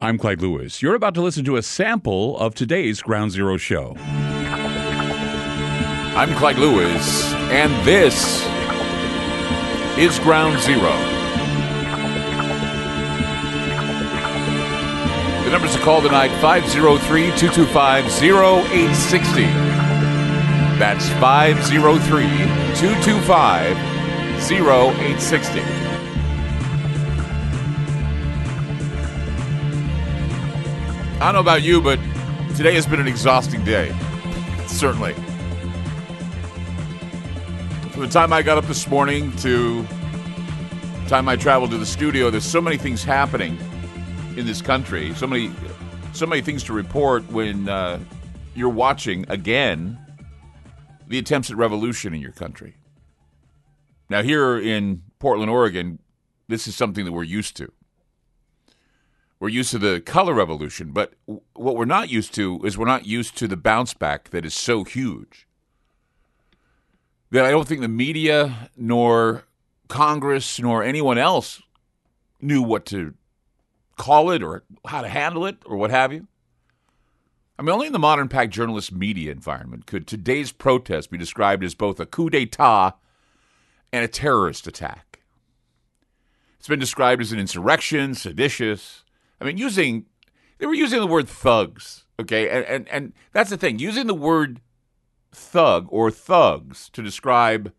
I'm Clyde Lewis. You're about to listen to a sample of today's Ground Zero show. I'm Clyde Lewis, and this is Ground Zero. The numbers to call tonight, 503-225-0860. That's 503-225-0860. I don't know about you, but today has been an exhausting day. Certainly. From the time I got up this morning to the time I traveled to the studio, there's so many things happening in this country. So many things to report when you're watching, again, the attempts at revolution in your country. Now, here in Portland, Oregon, this is something that we're used to. We're used to the color revolution, but what we're not used to is we're not used to the bounce back that is so huge that I don't think the media nor Congress nor anyone else knew what to call it or how to handle it or what have you. I mean, only in the modern packed journalist media environment could today's protest be described as both a coup d'etat and a terrorist attack. It's been described as an insurrection, seditious. I mean, they were using the word thugs, okay? And that's the thing. Using the word thug or thugs to describe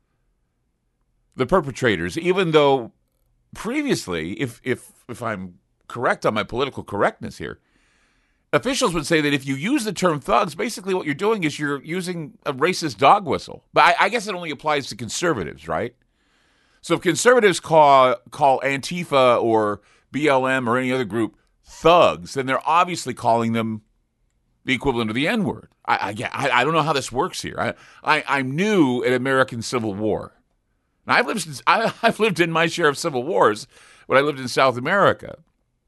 the perpetrators, even though previously, if I'm correct on my political correctness here, officials would say that if you use the term thugs, basically what you're doing is you're using a racist dog whistle. But I guess it only applies to conservatives, right? So if conservatives call Antifa or BLM or any other group thugs, then they're obviously calling them the equivalent of the N-word. I don't know how this works here. I'm new at American Civil War. Now, I've lived in my share of civil wars when I lived in South America.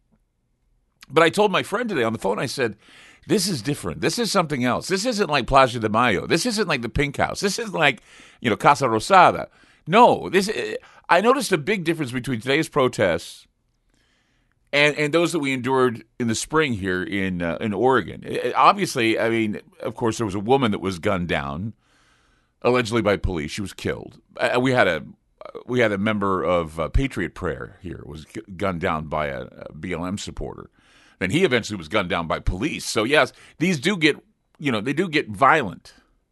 But I told my friend today on the phone, I said, this is different. This is something else. This isn't like Plaza de Mayo. This isn't like the Pink House. This isn't like, Casa Rosada. No, I noticed a big difference between today's protests and those that we endured in the spring here in Oregon. Obviously, I mean, of course, there was a woman that was gunned down, allegedly by police. She was killed. We had a member of Patriot Prayer here was gunned down by a BLM supporter. Then he eventually was gunned down by police. So yes, these do get violent.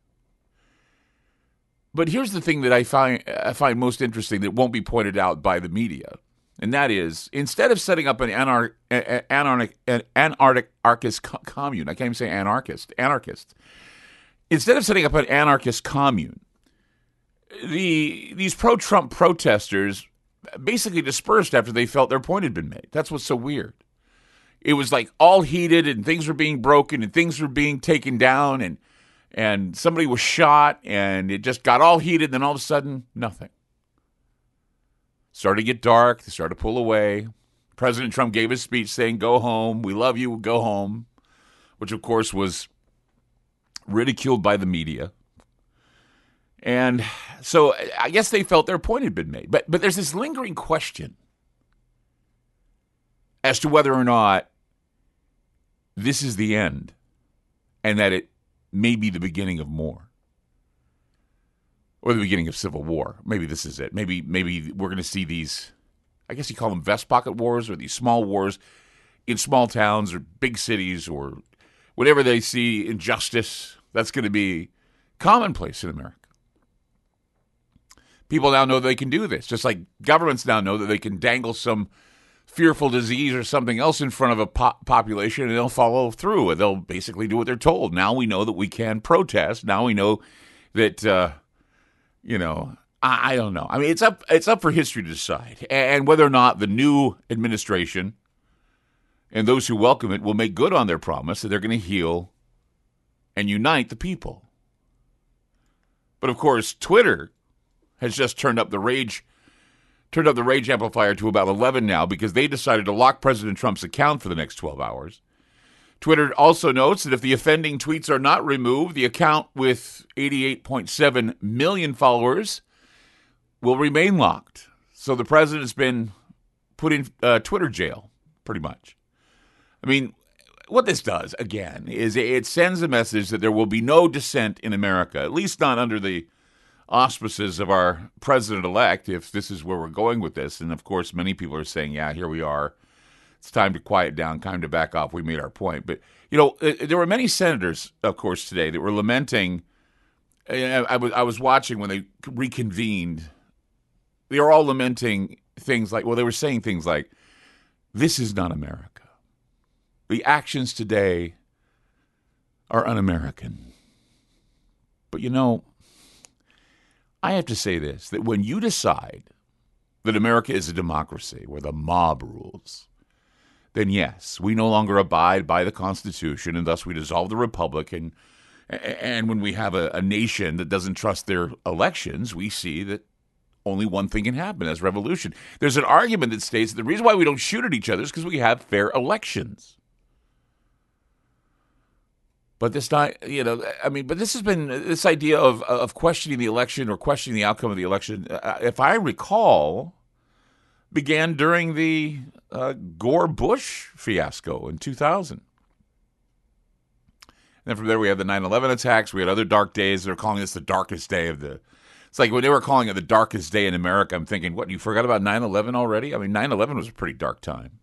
But here's the thing that I find most interesting that won't be pointed out by the media. And that is, instead of setting up an anarchist commune, I can't even say anarchist. Instead of setting up an anarchist commune, these pro-Trump protesters basically dispersed after they felt their point had been made. That's what's so weird. It was like all heated and things were being broken and things were being taken down and somebody was shot and it just got all heated and then all of a sudden, nothing. Started to get dark. They started to pull away. President Trump gave his speech saying, go home. We love you. Go home. Which, of course, was ridiculed by the media. And so I guess they felt their point had been made. But there's this lingering question as to whether or not this is the end and that it may be the beginning of more. Or the beginning of civil war. Maybe this is it. Maybe we're going to see these, I guess you call them vest pocket wars, or these small wars in small towns or big cities or whatever they see injustice. That's going to be commonplace in America. People now know they can do this, just like governments now know that they can dangle some fearful disease or something else in front of a population and they'll follow through and they'll basically do what they're told. Now we know that we can protest. Now we know that... I don't know. I mean, it's up for history to decide, and whether or not the new administration and those who welcome it will make good on their promise that they're going to heal and unite the people. But of course, Twitter has just turned up the rage amplifier to about 11 now because they decided to lock President Trump's account for the next 12 hours. Twitter also notes that if the offending tweets are not removed, the account with 88.7 million followers will remain locked. So the president has been put in Twitter jail, pretty much. I mean, what this does, again, is it sends a message that there will be no dissent in America, at least not under the auspices of our president-elect, if this is where we're going with this. And, of course, many people are saying, yeah, here we are. It's time to quiet down, time to back off. We made our point. But, there were many senators, of course, today that were lamenting. I was watching when they reconvened. They were all lamenting things like, they were saying things like, this is not America. The actions today are un-American. But, I have to say this, that when you decide that America is a democracy where the mob rules, then yes, we no longer abide by the Constitution, and thus we dissolve the Republic. And when we have a nation that doesn't trust their elections, we see that only one thing can happen, that's revolution. There's an argument that states that the reason why we don't shoot at each other is because we have fair elections. But this not, but this has been this idea of questioning the election or questioning the outcome of the election, if I recall, began during the Gore-Bush fiasco in 2000. And then from there we had the 9/11 attacks. We had other dark days. They're calling this the darkest day of the. It's like when they were calling it the darkest day in America, I'm thinking, what, you forgot about 9/11 already? I mean, 9/11 was a pretty dark time.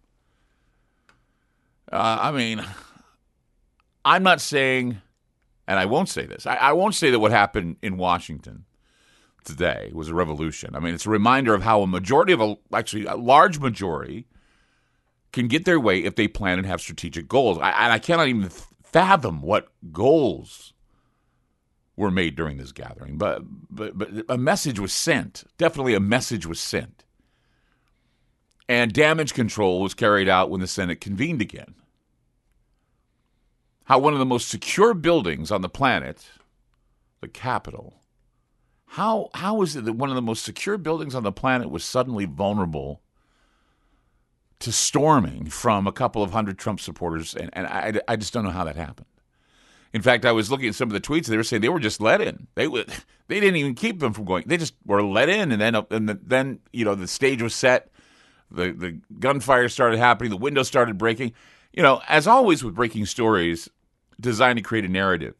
I'm not saying, and I won't say this, I won't say that what happened in Washington today was a revolution. I mean, it's a reminder of how a large majority can get their way if they plan and have strategic goals. I cannot even fathom what goals were made during this gathering. But a message was sent. Definitely a message was sent. And damage control was carried out when the Senate convened again. How one of the most secure buildings on the planet, the Capitol, how is it that one of the most secure buildings on the planet was suddenly vulnerable to storming from a couple of hundred Trump supporters? And I just don't know how that happened. In fact, I was looking at some of the tweets. They were saying they were just let in. They didn't even keep them from going. They just were let in, and then the stage was set. The gunfire started happening. The windows started breaking. As always with breaking stories designed to create a narrative,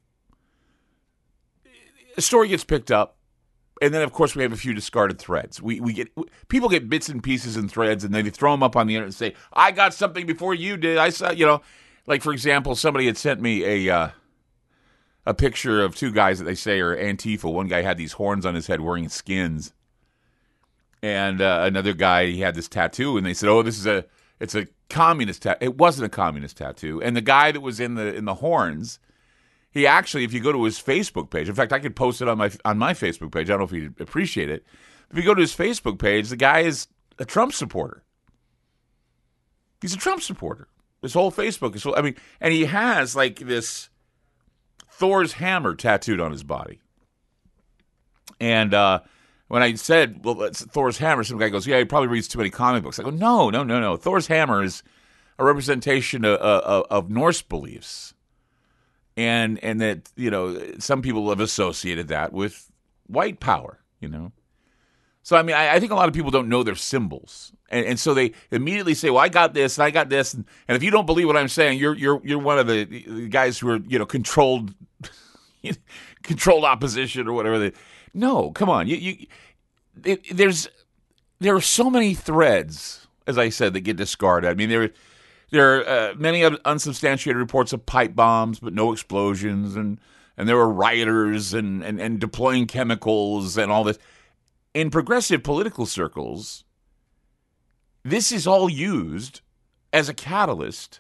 a story gets picked up, and then of course we have a few discarded threads. People get bits and pieces and threads, and then they throw them up on the internet and say, "I got something before you did." I saw, like for example, somebody had sent me a picture of two guys that they say are Antifa. One guy had these horns on his head wearing skins, and another guy, he had this tattoo, and they said, "Oh, it's a communist tattoo." It wasn't a communist tattoo. And the guy that was in the horns, he actually, if you go to his Facebook page, in fact, I could post it on my Facebook page. I don't know if he'd appreciate it. If you go to his Facebook page, the guy is a Trump supporter. He's a Trump supporter. His whole Facebook is, and he has like this Thor's hammer tattooed on his body. And when I said, well, it's Thor's hammer, some guy goes, yeah, he probably reads too many comic books. I go, no. Thor's hammer is a representation of Norse beliefs. And that, some people have associated that with white power, So, I think a lot of people don't know their symbols. And so they immediately say, well, I got this, and I got this. And if you don't believe what I'm saying, you're one of the guys who are, controlled opposition or whatever. No, come on. There are so many threads, as I said, that get discarded. There are many unsubstantiated reports of pipe bombs, but no explosions, and there were rioters and deploying chemicals and all this. In progressive political circles, this is all used as a catalyst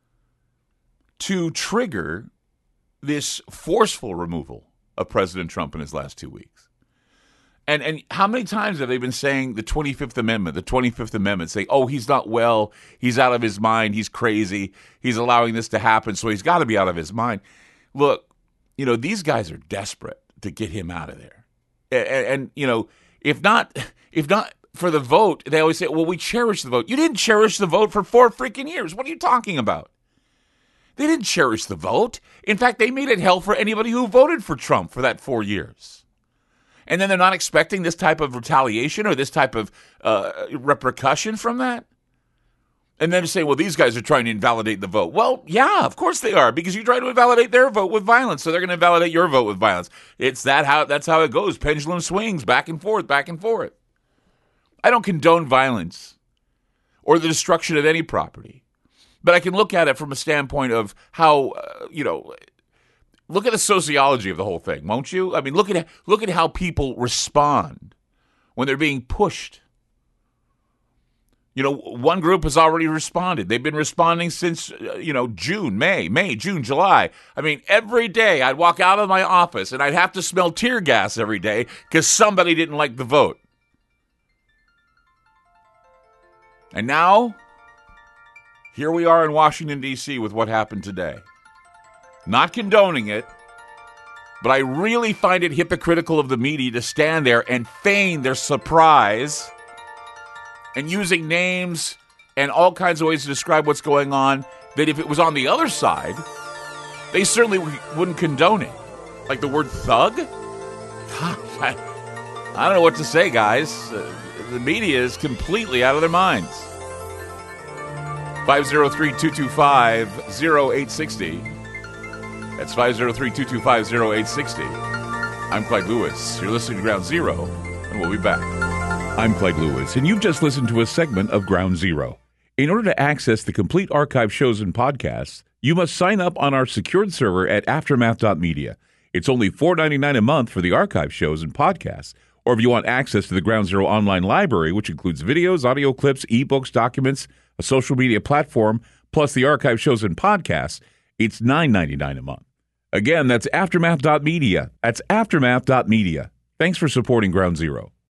to trigger this forceful removal of President Trump in his last 2 weeks. And how many times have they been saying the 25th Amendment, saying, oh, he's not well, he's out of his mind, he's crazy, he's allowing this to happen, so he's got to be out of his mind. Look, these guys are desperate to get him out of there. And if not for the vote, they always say, well, we cherish the vote. You didn't cherish the vote for 4 freaking years. What are you talking about? They didn't cherish the vote. In fact, they made it hell for anybody who voted for Trump for that 4 years. And then they're not expecting this type of retaliation or this type of repercussion from that? And then to say, well, these guys are trying to invalidate the vote. Well, yeah, of course they are, because you try to invalidate their vote with violence, so they're going to invalidate your vote with violence. That's how it goes. Pendulum swings back and forth, back and forth. I don't condone violence or the destruction of any property, but I can look at it from a standpoint of how, look at the sociology of the whole thing, won't you? I mean, look at how people respond when they're being pushed. One group has already responded. They've been responding since, June, May, June, July. I mean, every day I'd walk out of my office and I'd have to smell tear gas every day because somebody didn't like the vote. And now, here we are in Washington, D.C. with what happened today. Not condoning it, but I really find it hypocritical of the media to stand there and feign their surprise and using names and all kinds of ways to describe what's going on, that if it was on the other side, they certainly wouldn't condone it. Like the word thug? Gosh, I don't know what to say, guys. The media is completely out of their minds. 503-225-0860. That's 503-225-0860. I'm Clyde Lewis. You're listening to Ground Zero, and we'll be back. I'm Clyde Lewis, and you've just listened to a segment of Ground Zero. In order to access the complete archive shows and podcasts, you must sign up on our secured server at aftermath.media. It's only $4.99 a month for the archive shows and podcasts. Or if you want access to the Ground Zero online library, which includes videos, audio clips, ebooks, documents, a social media platform, plus the archive shows and podcasts, it's $9.99 a month. Again, that's aftermath.media. That's aftermath.media. Thanks for supporting Ground Zero.